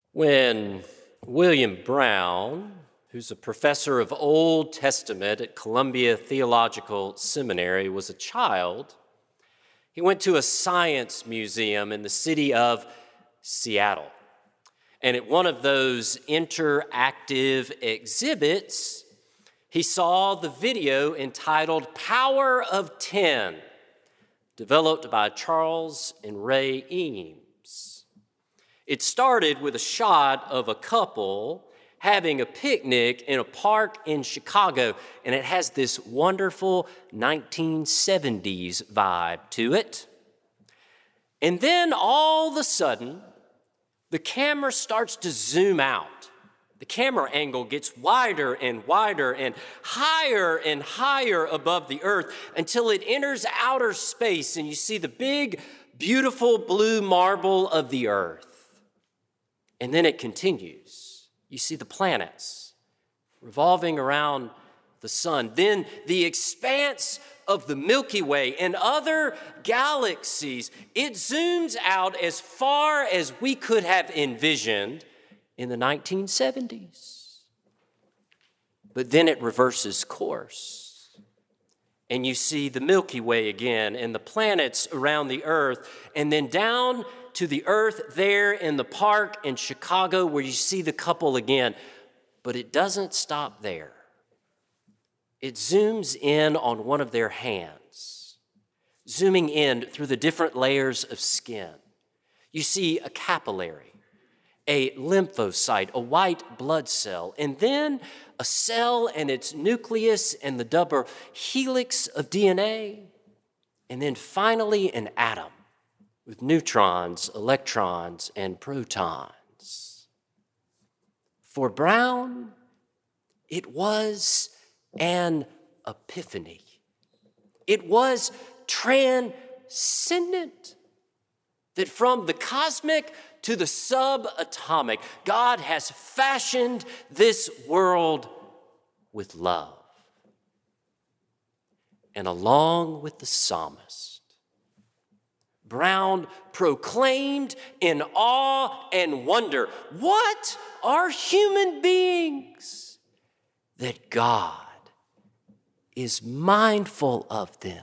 When William Brown, who's a professor of Old Testament at Columbia Theological Seminary, was a child, he went to a science museum in the city of Seattle. And at one of those interactive exhibits, he saw the video entitled Power of 10, developed by Charles and Ray Eames. It started with a shot of a couple having a picnic in a park in Chicago, and it has this wonderful 1970s vibe to it. And then all of a sudden, the camera starts to zoom out. The camera angle gets wider and wider and higher above the earth until it enters outer space and you see the big, beautiful blue marble of the earth. And then it continues. You see the planets revolving around the sun. Then the expanse of the Milky Way and other galaxies. It zooms out as far as we could have envisioned in the 1970s. But then it reverses course. And you see the Milky Way again and the planets around the earth, and then down to the earth there in the park in Chicago where you see the couple again. But it doesn't stop there. It zooms in on one of their hands, zooming in through the different layers of skin. You see a capillary, a lymphocyte, a white blood cell, and then a cell and its nucleus and the double helix of DNA, and then finally an atom with neutrons, electrons, and protons. For Brown, it was an epiphany. It was transcendent. That from the cosmic to the subatomic, God has fashioned this world with love. And along with the psalmist, Brown proclaimed in awe and wonder, what are human beings that God is mindful of them?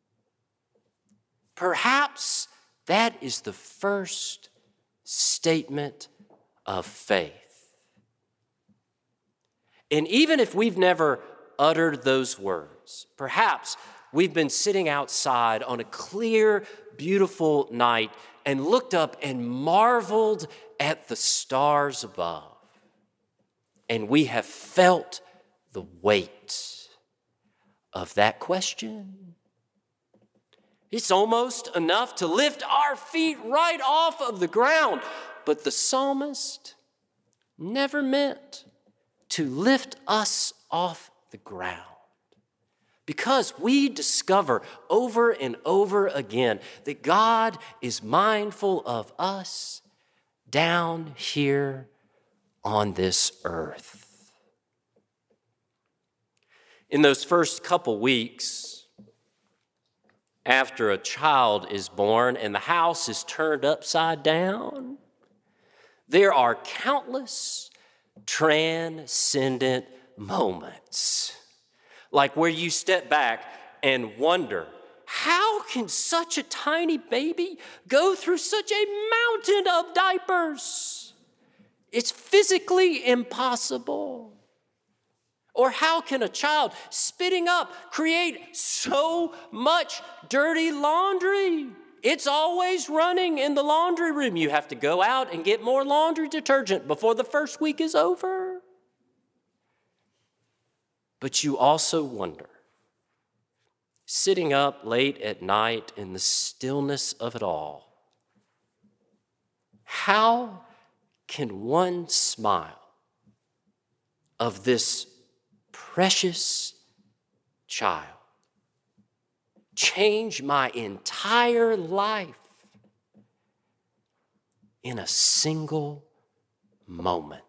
Perhaps that is the first statement of faith. And even if we've never uttered those words, perhaps we've been sitting outside on a clear, beautiful night and looked up and marveled at the stars above. And we have felt the weight of that question. It's almost enough to lift our feet right off of the ground. But the psalmist never meant to lift us off the ground. Because we discover over and over again that God is mindful of us down here on this earth. In those first couple weeks, after a child is born and the house is turned upside down, there are countless transcendent moments. Like where you step back and wonder, how can such a tiny baby go through such a mountain of diapers? It's physically impossible. Or how can a child spitting up create so much dirty laundry? It's always running in the laundry room. You have to go out and get more laundry detergent before the first week is over. But you also wonder, sitting up late at night in the stillness of it all, how can one smile of this precious child change my entire life in a single moment?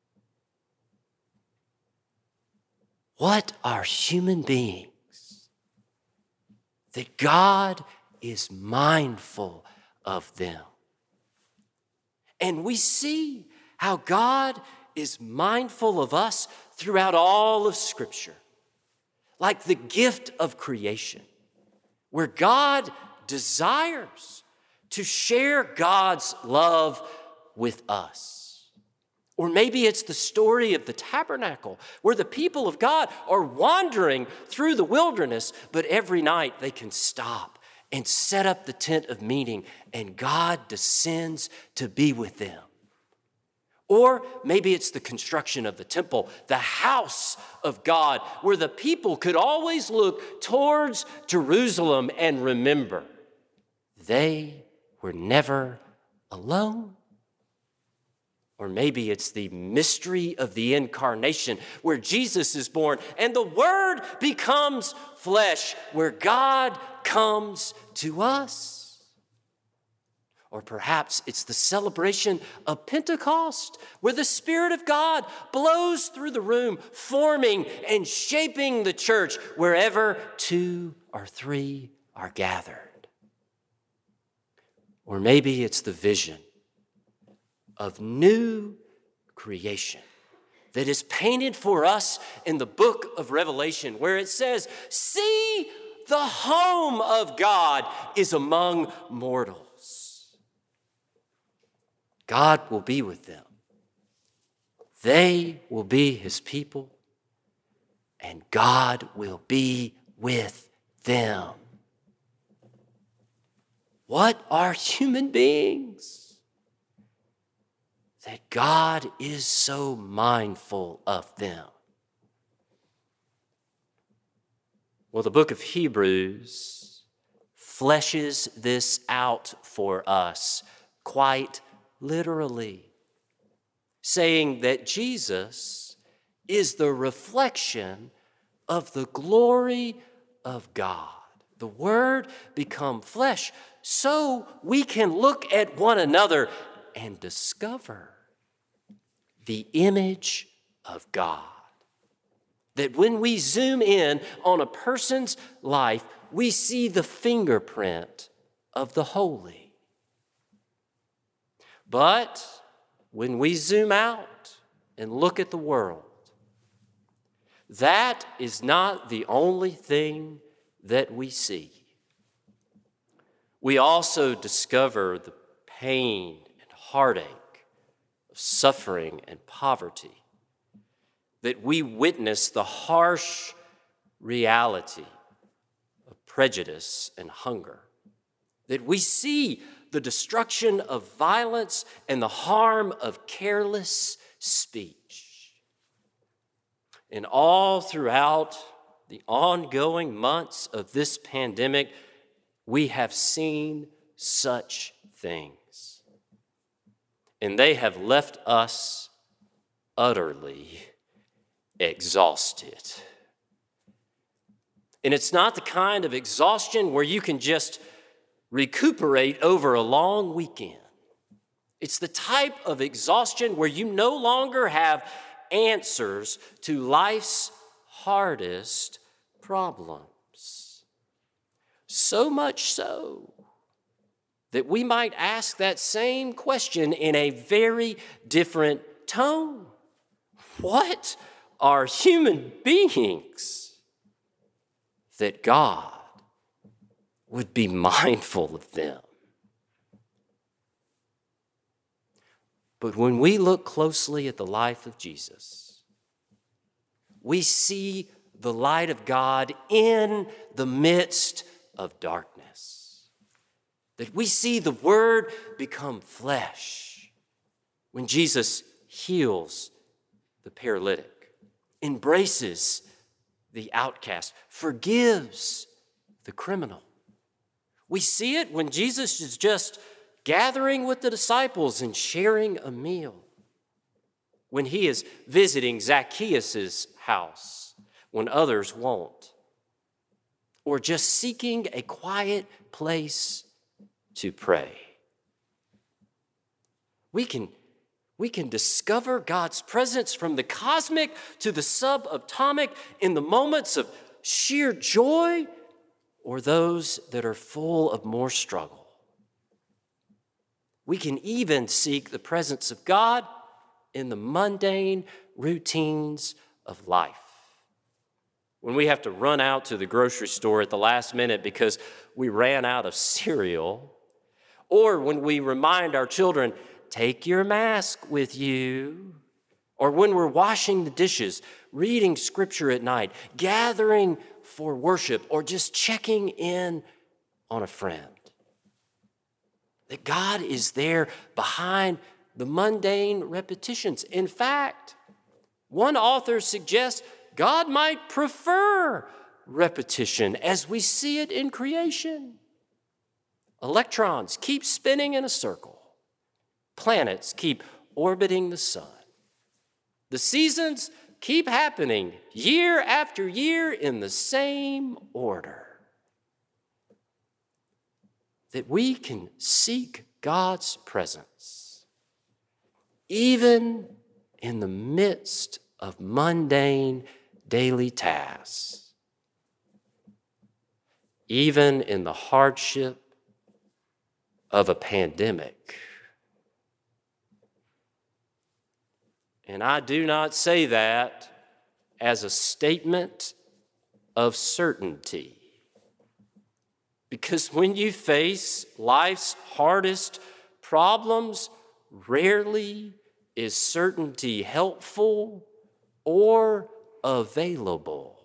What are human beings that God is mindful of them? And we see how God is mindful of us throughout all of Scripture, like the gift of creation, where God desires to share God's love with us. Or maybe it's the story of the tabernacle, where the people of God are wandering through the wilderness, but every night they can stop and set up the tent of meeting, and God descends to be with them. Or maybe it's the construction of the temple, the house of God, where the people could always look towards Jerusalem and remember they were never alone. Or maybe it's the mystery of the incarnation, where Jesus is born and the Word becomes flesh, where God comes to us. Or perhaps it's the celebration of Pentecost, where the Spirit of God blows through the room, forming and shaping the church wherever 2 or 3 are gathered. Or maybe it's the vision of new creation that is painted for us in the book of Revelation, where it says, "See, the home of God is among mortals." God will be with them. They will be his people, and God will be with them. What are human beings that God is so mindful of them? Well, the book of Hebrews fleshes this out for us quite literally, saying that Jesus is the reflection of the glory of God. The Word become flesh so we can look at one another and discover the image of God. That when we zoom in on a person's life, we see the fingerprint of the holy. But when we zoom out and look at the world, that is not the only thing that we see. We also discover the pain and heartache of suffering and poverty, that we witness the harsh reality of prejudice and hunger, that we see the destruction of violence and the harm of careless speech. And all throughout the ongoing months of this pandemic, we have seen such things. And they have left us utterly exhausted. And it's not the kind of exhaustion where you can just recuperate over a long weekend. It's the type of exhaustion where you no longer have answers to life's hardest problems. So much so that we might ask that same question in a very different tone. What are human beings that God would be mindful of them? But when we look closely at the life of Jesus, we see the light of God in the midst of darkness. That we see the Word become flesh when Jesus heals the paralytic, embraces the outcast, forgives the criminal. We see it when Jesus is just gathering with the disciples and sharing a meal, when he is visiting Zacchaeus' house when others won't, or just seeking a quiet place to pray. We can discover God's presence from the cosmic to the subatomic in the moments of sheer joy or those that are full of more struggle. We can even seek the presence of God in the mundane routines of life. When we have to run out to the grocery store at the last minute because we ran out of cereal, or when we remind our children, take your mask with you, or when we're washing the dishes, reading scripture at night, gathering for worship, or just checking in on a friend. That God is there behind the mundane repetitions. In fact, one author suggests God might prefer repetition as we see it in creation. Electrons keep spinning in a circle. Planets keep orbiting the sun. The seasons keep happening year after year in the same order. That we can seek God's presence, even in the midst of mundane daily tasks, even in the hardship of a pandemic. And I do not say that as a statement of certainty. Because when you face life's hardest problems, rarely is certainty helpful or available.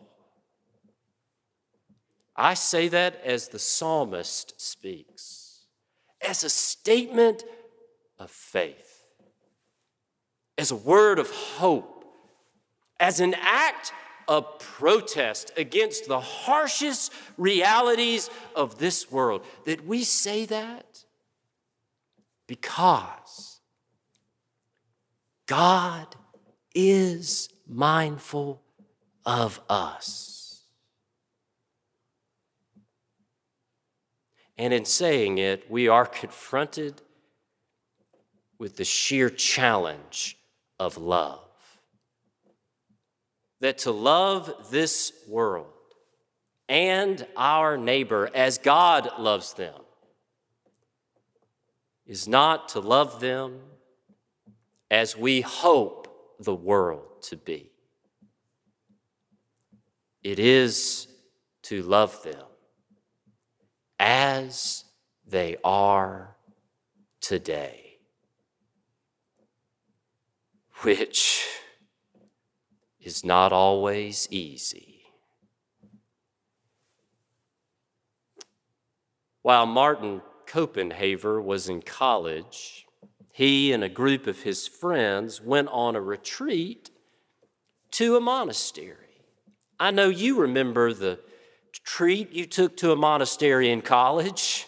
I say that as the psalmist speaks, as a statement of faith, as a word of hope, as an act of protest against the harshest realities of this world. That we say that because God is mindful of us. And in saying it, we are confronted with the sheer challenge of love. That to love this world and our neighbor as God loves them is not to love them as we hope the world to be. It is to love them as they are today, which is not always easy. While Martin Copenhaver was in college, he and a group of his friends went on a retreat to a monastery. I know you remember the retreat you took to a monastery in college,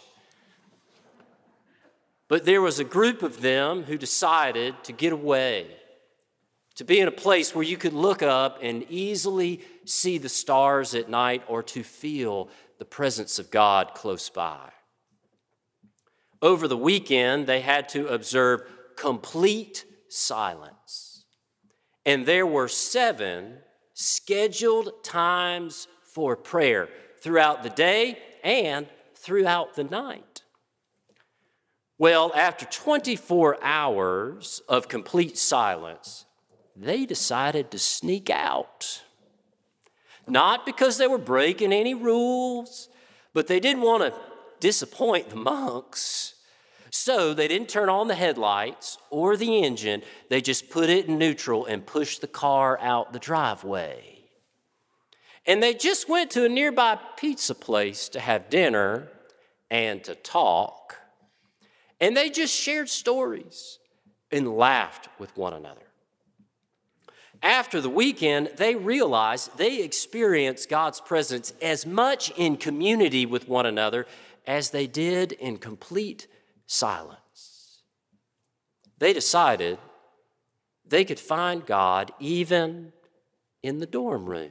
but there was a group of them who decided to get away, to be in a place where you could look up and easily see the stars at night or to feel the presence of God close by. Over the weekend, they had to observe complete silence. And there were 7 scheduled times for prayer throughout the day and throughout the night. Well, after 24 hours of complete silence, they decided to sneak out. Not because they were breaking any rules, but they didn't want to disappoint the monks. So they didn't turn on the headlights or the engine. They just put it in neutral and pushed the car out the driveway. And they just went to a nearby pizza place to have dinner and to talk. And they just shared stories and laughed with one another. After the weekend, they realized they experienced God's presence as much in community with one another as they did in complete silence. They decided they could find God even in the dorm room.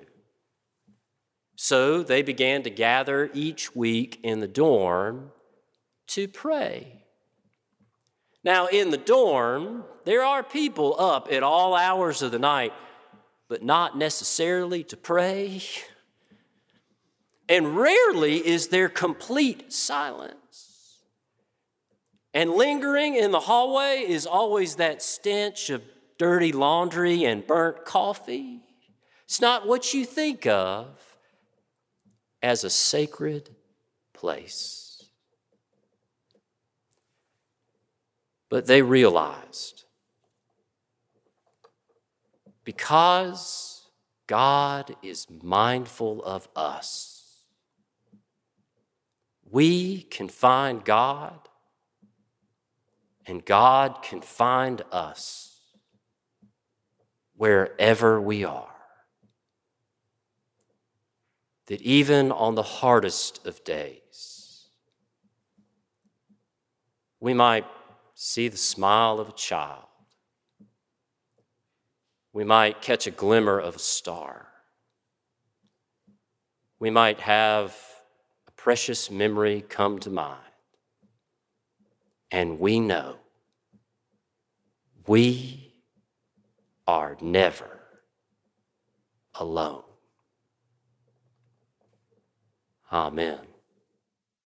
So they began to gather each week in the dorm to pray. Now, in the dorm, there are people up at all hours of the night, but not necessarily to pray. And rarely is there complete silence. And lingering in the hallway is always that stench of dirty laundry and burnt coffee. It's not what you think of as a sacred place. But they realized, because God is mindful of us, we can find God, and God can find us wherever we are. That even on the hardest of days, we might see the smile of a child. We might catch a glimmer of a star. We might have a precious memory come to mind. And we know we are never alone. Amen.